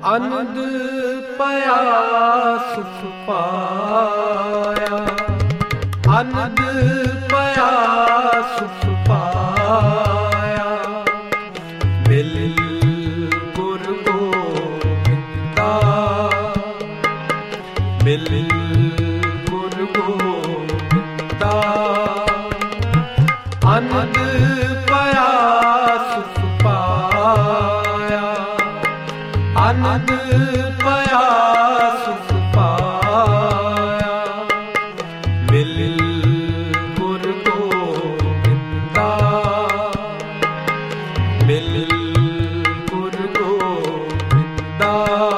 ਅਨੰਦ ਪਿਆ ਸੁਖ ਪਾਇਆ, ਅਨੰਦ ਪਿਆ ਸੁਖ ਪਾਇਆ। ਮਿਲ ਗੁਰ ਗੋਬਿੰਦਾ, ਮਿਲ ਗੁਰ ਗੋਬਿੰਦਾ। ਅਨੰਦ ਪਿਆ ਸੁਖ ਪਾਇਆ, ਅਨੰਦ ਪਿਆ ਸੁਖ ਪਾਇਆ। ਮਿਲ ਗੁਰ ਗੋਬਿੰਦਾ, ਮਿਲ ਗੁਰ ਗੋਬਿੰਦਾ।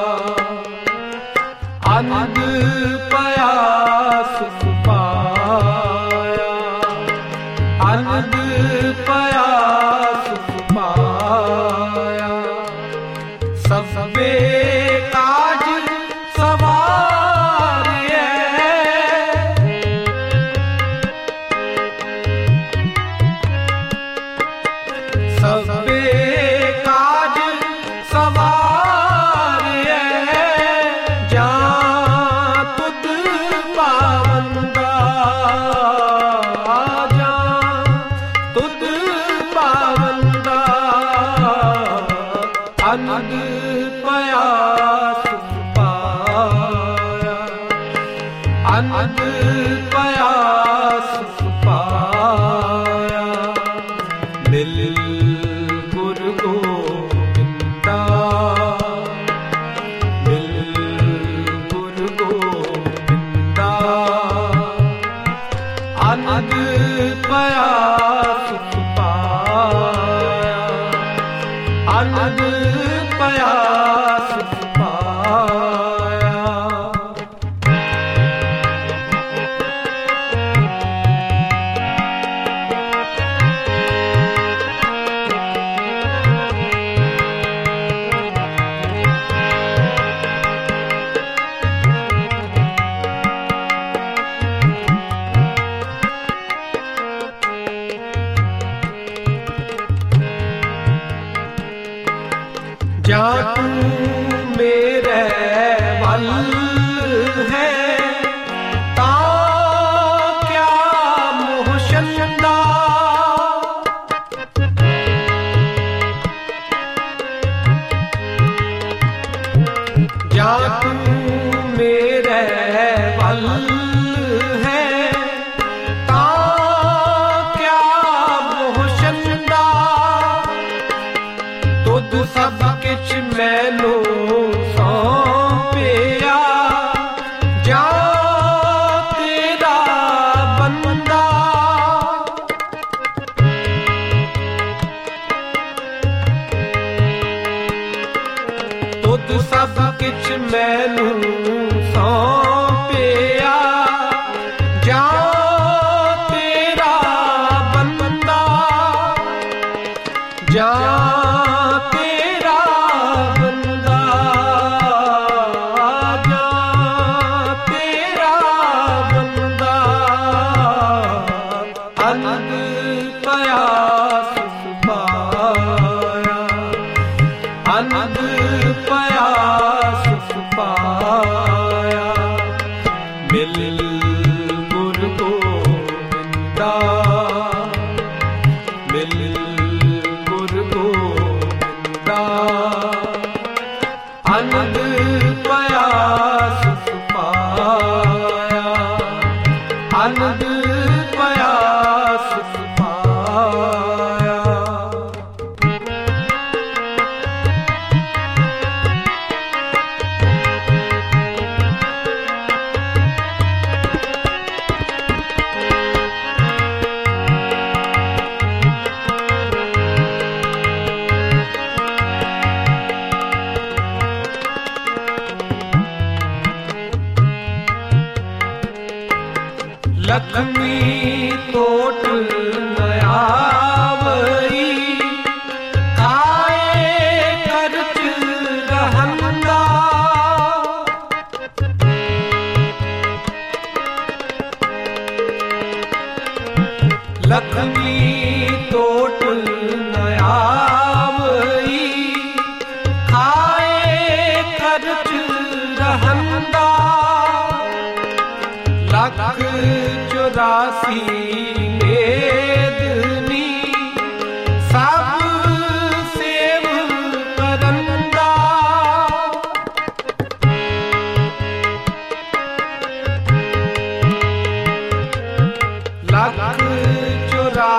ਅਨੰਦ ਪਿਆ ਸੁਖ ਪਾਇਆ, ਅਨੰਦ ਪਿਆ ਸੁਖ ਪਾਇਆ। ਸਭੇ ਕਾਜ ਸਵਾਰਿਐ, ਸਭੇ ਕਾਜ ਸਵਾਰਿਐ। ਜਾਂ ਤੁਧ ਪਾਵੰਦਾ, ਜਾਂ ਤੁਧ ਪਾਵੰਦਾ। ਅਨੰਦ ਪਿਆ ਸੁਖ ਪਾਇਆ, ਅਨੰਦ ਪਿਆ ਸੁਖ ਪਾਇਆ। ਮਿਲ ਗੁਰ ਗੋਬਿੰਦਾ, ਮਿਲ ਗੁਰ ਗੋਬਿੰਦਾ। ਅਨੰਦ ਪਿਆ ਸੁਖ ਪਾਇਆ, ਅਨੰਦ ਪਿਆ ਸੁਖ ਪਾਇਆ। ਜਾਂ ਤੂੰ ਮੇਰੇ ਵੱਲ ਹੈ ਤਾਂ ਕਿਆ ਮੋਹ ਛੰਦਾ। ਜਾਂ ਤੂੰ ਮੇਰੇ ਵੱਲ ਹੈ ਤਾਂ ਕਿਆ ਮੋਹ ਛੰਦਾ। ਤੁਧ ਸਭ ਕਿਛ ਮੈਨੂੰ ਸੌਂਪਿਆ, ਜਾਂ ਤੇਰਾ ਬੰਦਾ। ਤੁਧ ਸਭ ਕਿਛ ਮੈਨੂੰ ਸੌਂਪਿਆ, ਜਾਂ ਤੇਰਾ ਬੰਦਾ। ਜਾਂ ਤੇਰਾ ਬੰਦਾ, ਜਾਂ ਤੇਰਾ ਬੰਦਾ। ਅਨੰਦ ਪਿਆ ਸੁਖ ਪਾਇਆ, ਅਨੰਦ ਪਿਆ ਸੁਖ ਪਾਇਆ। ਮਿਲ ਗੁਰ ਗੋਬਿੰਦਾ, ਮਿਲ ਗੁਰ ਗੋਬਿੰਦਾ। ਅਨੰਦ ਪਿਆ ਸੁਖ ਪਾਇਆ, ਅਨੰਦ ਪਿਆ ਸੁਖ ਪਾਇਆ। ਲਖਮੀ ਟੋਟ ਨ ਆਵਈ, ਖਾਏ ਕਰਚ ਰਹੰਦਾ। ਲਖਮੀ ਟੋਟ ਨ ਆਵਈ, ਖਾਏ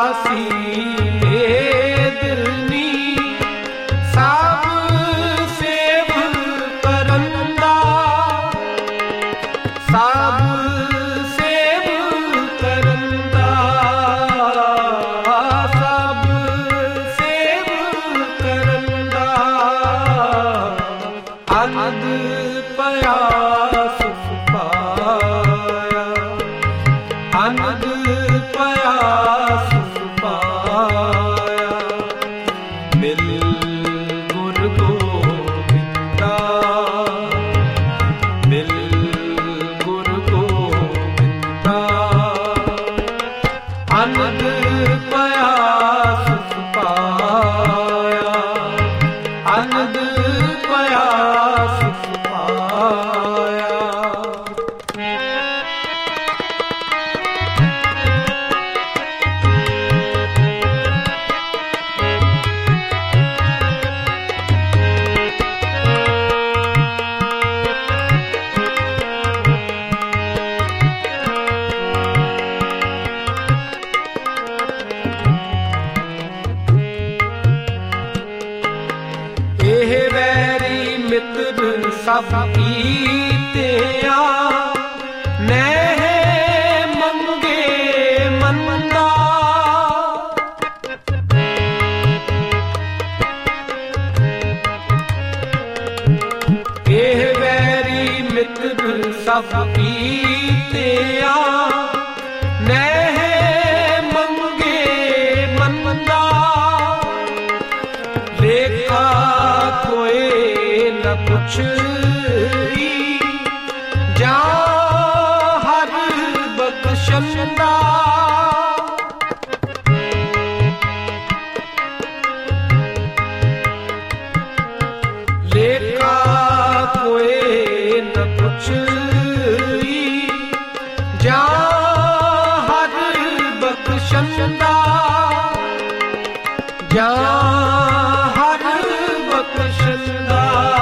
ਸਾਸੀ ਮੇਦਨੀ ਸਭ ਸੇਵ ਕਰਨ ਦਾ ਸਭ ਸੇਵ ਕਰਨ ਦਾ ਸਭ ਸੇਵ ਕਰਨ ਦਾ ਅਨੰਦ ਪਿਆ ਸੁਖ ਪਾਇਆ ਅਨੰਦ ਪਿਆ ਸੁਖ ਪਾਇਆ ਮਿਲ ਗੁਰ ਗੋਬਿੰਦਾ ਮਿਲ ਗੁਰ ਗੋਬਿੰਦਾ ਅਨੰਦ ਪਿਆ ਸੁਖ ਪਾਇਆ ਅਨੰਦ ਪਿਆ ਸੁਖ ਪਾਇਆ। ਇਹ ਵੈਰੀ ਮਿੱਤਰ ਸਭ ਕੀਤਿਆ ਨਹਿ ਮੰਗੇ ਮੰਦਾ ਇਹ ਵੈਰੀ ਮਿੱਤਰ ਸਭ ਕੀਤਿਆ ਨਹਿ ਮੰਗੇ ਮੰਦਾ ਲੇਖਾ ਕੋਏ ਨ ਪੁੱਛੀ ਜਾਂ ਹਰ ਬਖਸ਼ੰਦਾ ਲੇਖਾ ਕੋਏ ਨ ਪੁੱਛੀ ਜਾਂ ਹਰ ਬਖਸ਼ੰਦਾ ਜਾਂ ਹਰ ਬਖਸ਼ੰਦਾ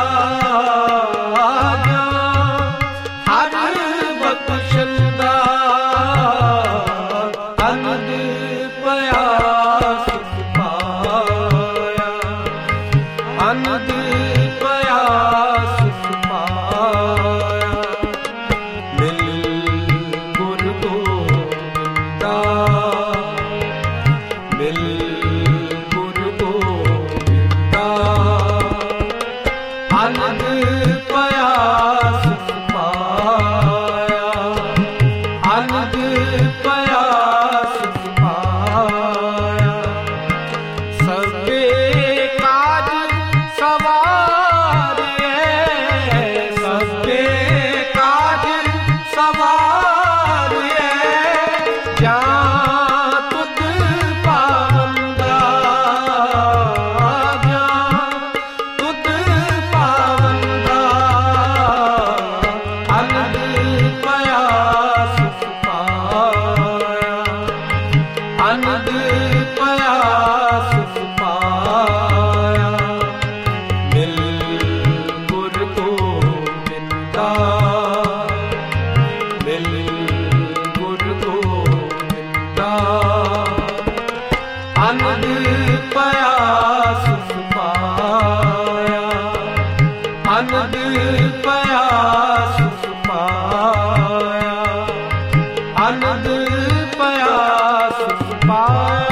ਹਰ ਬਖਸ਼ੰਦਾ ਅਨੰਦ ਪਿਆ ਸੁਖ ਪਾਇਆ ਅਨੰਦ ਪਿਆ ਸੁਖ ਪਾਇਆ ਮਿਲ ਗੁਰ ਗੋਬਿੰਦਾ ਮਿਲ ਗੁਰ ਗੋਬਿੰਦਾ ਅਨੰਦ ਪਿਆ ਸੁਖ ਪਾਇਆ ਅਨੰਦ ਪਿਆ ਸੁਖ ਪਾਇਆ ਸਭੇ ਕਾਜ ਸਵਾਰਿਐ ਸਭੇ ਕਾਜ ਸਵਾਰਿਐ ਜਾਂ ਤੁਧ ਪਾਵੰਦਾ ਜਾਂ ਤੁਧ ਪਾਵੰਦਾ ਅਨੰਦ ਪਿਆ ਸੁਖ ਪਾਇਆ ਅਨੰਦ ਪਿਆ ਸੁਖ ਪਾਇਆ ਮਿਲ ਗੁਰ ਗੋਬਿੰਦਾ ਮਿਲ ਗੁਰ ਗੋਬਿੰਦਾ ਅਨੰਦ ਪਿਆ ਸੁਖ ਪਾਇਆ ਅਨੰਦ ਪਿਆ ਸੁਖ ਪਾਇਆ ਅਨੰਦ ਪਿਆ ਸੁਖ ਪਾਇਆ।